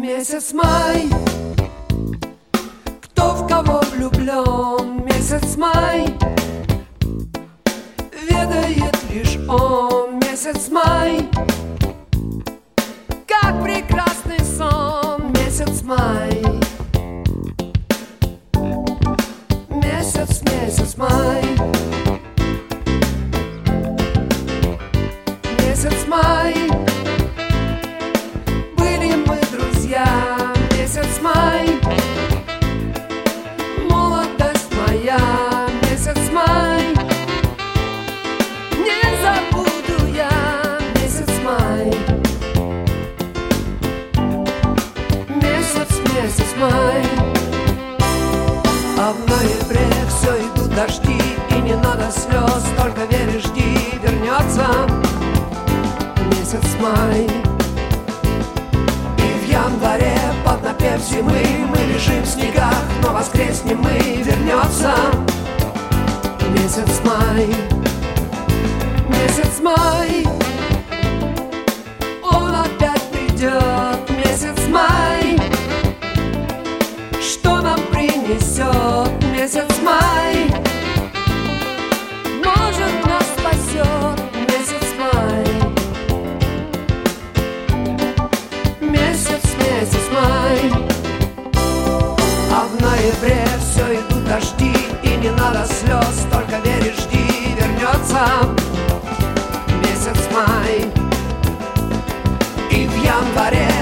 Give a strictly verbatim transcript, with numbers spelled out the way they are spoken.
Месяц май, кто в кого влюблен? Месяц май, ведает лишь он. Месяц май, как прекрасный сон. Месяц май, месяц, месяц май, месяц май. Были мы друзья. Месяц май, молодость моя. Месяц май, не забуду я. Месяц май, месяц, месяц май. А в ноябре все идут дожди, и не надо слез, только веришь, жди, вернется месяц май. И в январе под напев зимы мы лежим в снегах, но воскреснем мы, вернется месяц май. Месяц май, он опять придет. Месяц май, что нам принесет? Месяц май, может, нас спасет. Месяц май, месяц, месяц май. А в ноябре все идут дожди, и не надо слез, только веришь, жди, вернется месяц май. И в январе